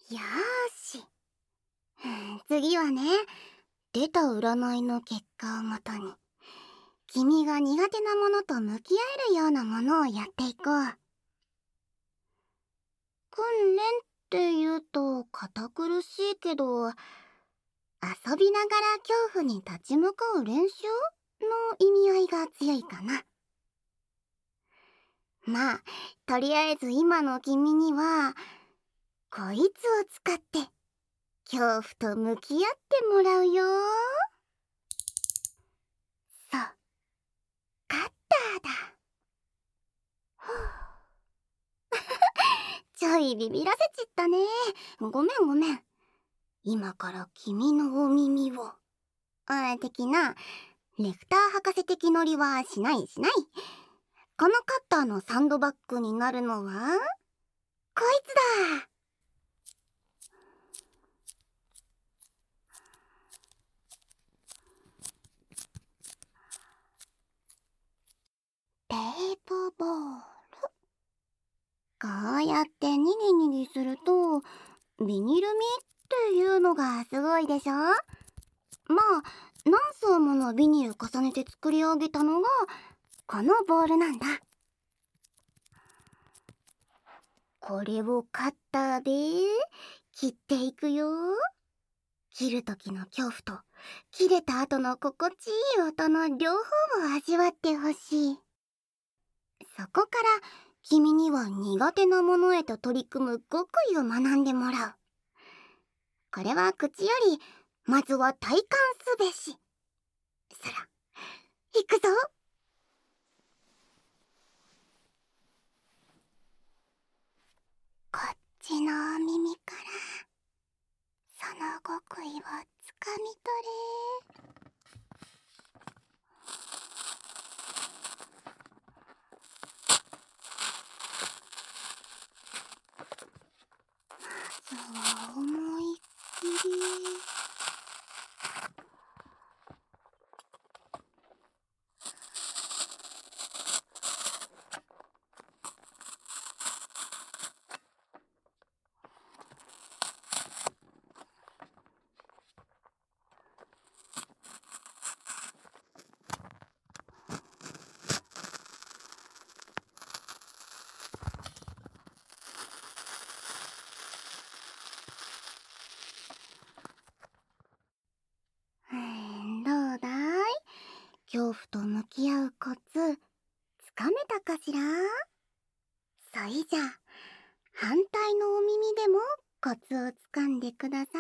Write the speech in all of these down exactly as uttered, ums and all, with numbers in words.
よーし。次はね、出た占いの結果をもとに、君が苦手なものと向き合えるようなものをやっていこう。訓練って言うと堅苦しいけど、遊びながら恐怖に立ち向かう練習の意味合いが強いかな。まあ、とりあえず今の君には、こいつを使って恐怖と向き合ってもらうよ。そう、カッターだ。ちょいビビらせちったね。ごめんごめん。今から君のお耳を、あ的な、レクター博士的ノリはしないしない。このカッターのサンドバッグになるのは、こいつだ。テープボール。こうやってにぎにぎすると、ビニルミっていうのがすごいでしょ。まあ、何層ものビニル重ねて作り上げたのが、このボールなんだ。これをカッターで切っていくよ。切る時の恐怖と切れた後の心地いい音の両方を味わってほしい。そこから君には苦手なものへと取り組む極意を学んでもらう。これは口よりまずは体感すべし。そら、行くぞ。こっちの耳からその極意をつかみ取れ。まずは思いっきり。どうだい？恐怖と向き合うコツ、つかめたかしら？そいじゃ、反対のお耳でもコツをつかんでくださ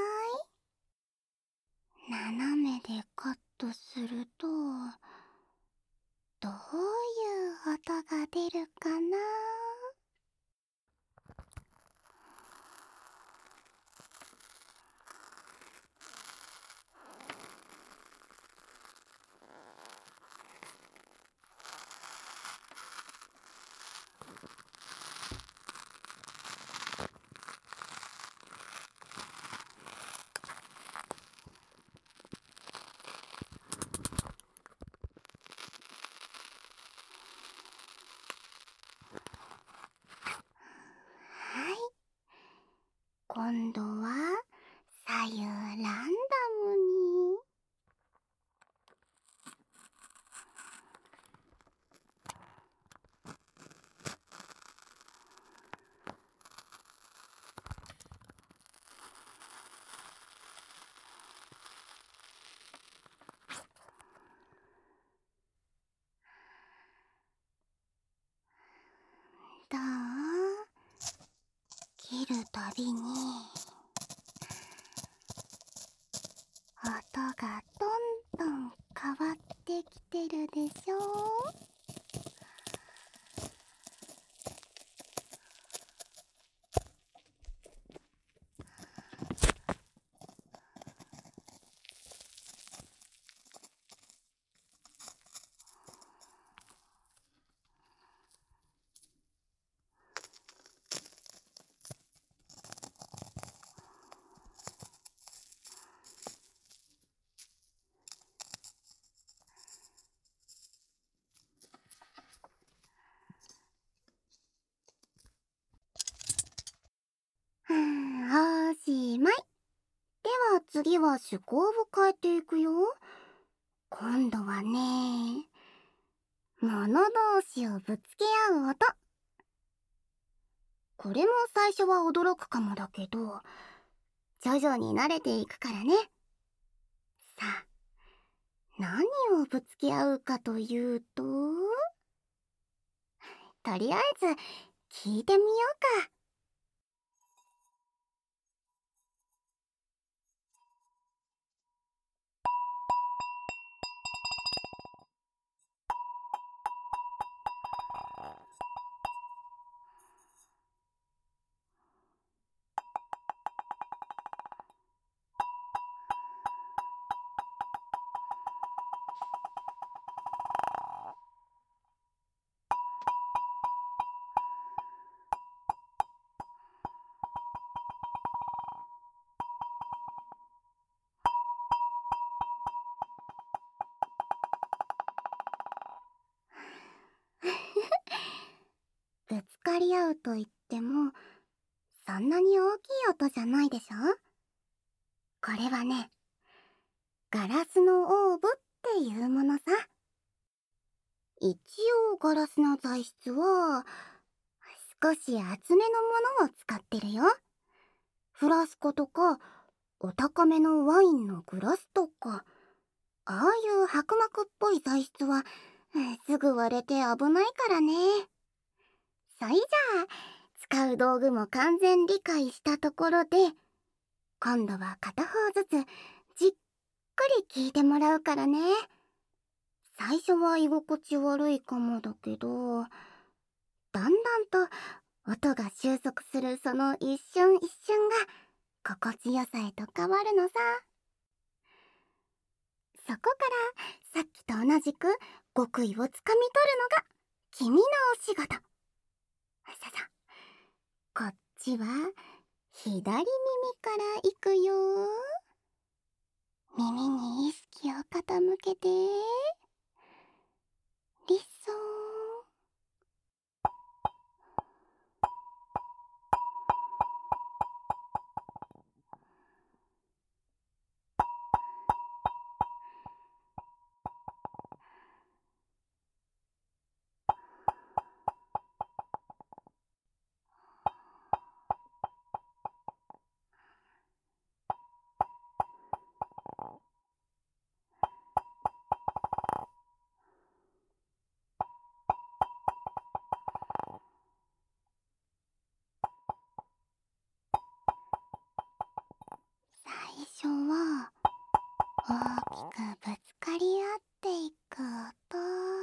い。斜めでカットすると、どういう音が出るかな？はい。今度は左右ランダムに。どう？切るたびに音がどんどん変わってきてるでしょ？ 次は趣向を変えていくよ。今度はね、物同士をぶつけ合う音。これも最初は驚くかもだけど、徐々に慣れていくからね。さあ、何をぶつけ合うかというと、とりあえず聞いてみようか。ぶつかり合うと言っても、そんなに大きい音じゃないでしょ。これはね、ガラスのオーブっていうものさ。一応ガラスの材質は少し厚めのものを使ってるよ。フラスコとかお高めのワインのグラスとか、ああいう薄膜っぽい材質はすぐ割れて危ないからね。それじゃあ使う道具も完全理解したところで、今度は片方ずつじっくり聞いてもらうからね。最初は居心地悪いかもだけど、だんだんと音が収束するその一瞬一瞬が心地よさへと変わるのさ。そこからさっきと同じく極意をつかみ取るのが君のお仕事。ささ、こっちは左耳から行くよ。耳に意識を傾けて、リッソー。最初は大きくぶつかり合っていく音。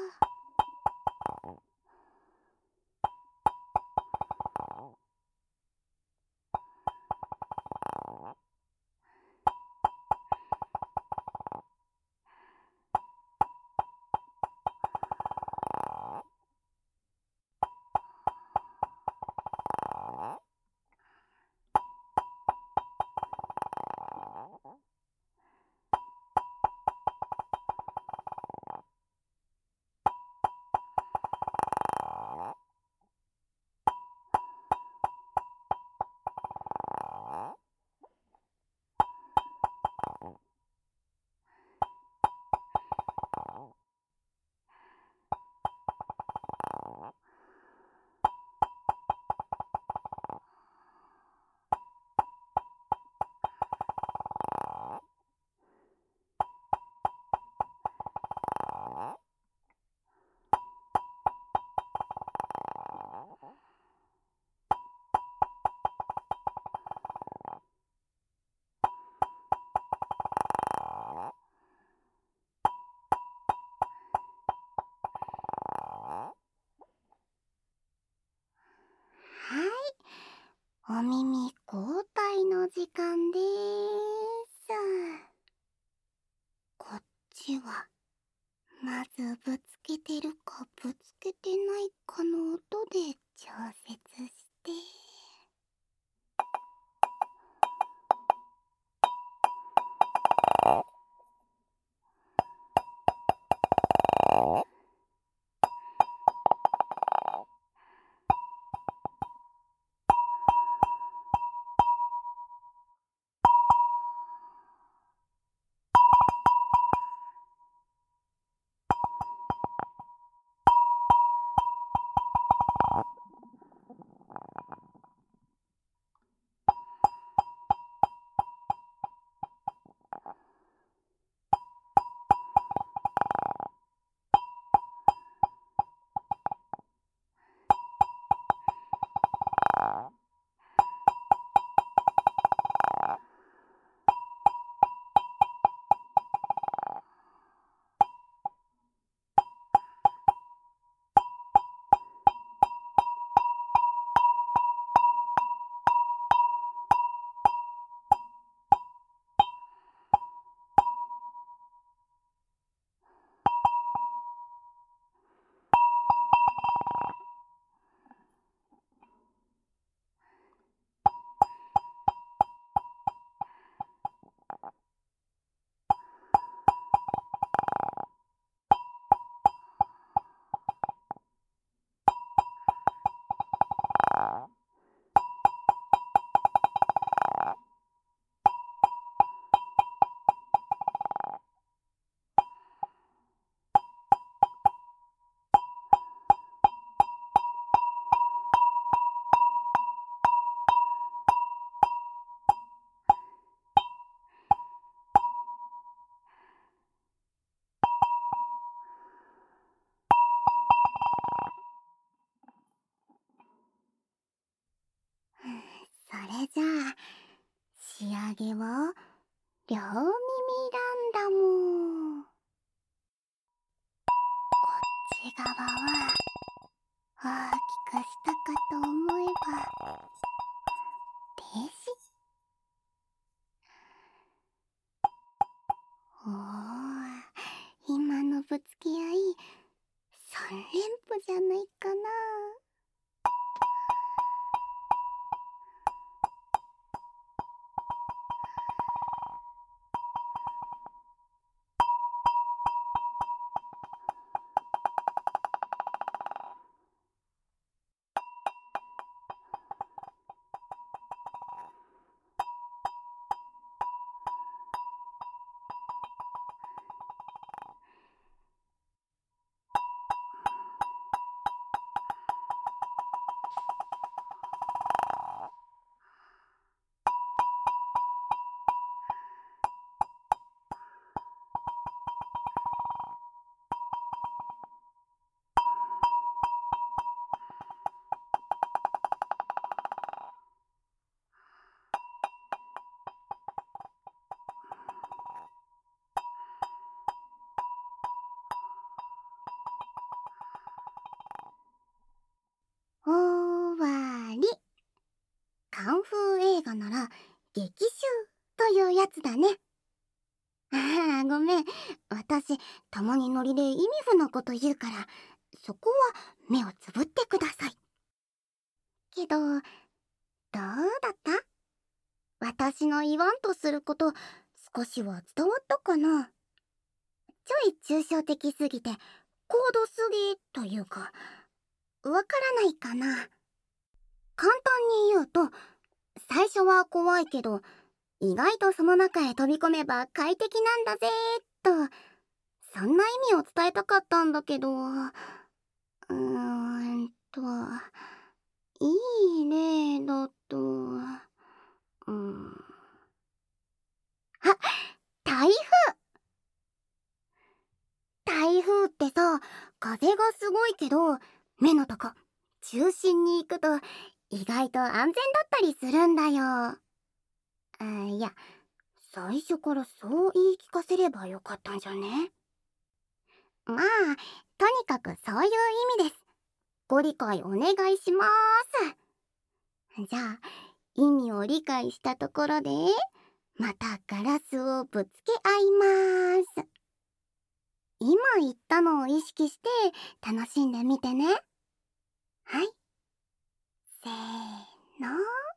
はい、お耳交代の時間でーす。こっちはまずぶつけてるかぶつけてないかの音で調節して、 げは両耳なんだもん。こっち側は大きくしたかと思えば停止。おお、今のぶつけ合いさん連符じゃないかな。終わり。カンフー映画なら劇集というやつだね。ああ、ごめん。私、たまにノリで意味不なこと言うから、そこは目をつぶってください。けど、どうだった？私の言わんとすること、少しは伝わったかな？ちょい抽象的すぎて、高度すぎというか、わからないかな。簡単に言うと、最初は怖いけど、意外とその中へ飛び込めば快適なんだぜーと、そんな意味を伝えたかったんだけど、うーんと、いい例だと、うん。あ、台風。台風ってさ、風がすごいけど、目のとこ、中心に行くと意外と安全だったりするんだよ。あ、いや、最初からそう言い聞かせればよかったんじゃね？まあ、とにかくそういう意味です。ご理解お願いします。じゃあ、意味を理解したところで、またガラスをぶつけ合います。今言ったのを意識して楽しんでみてね。はい。せーの。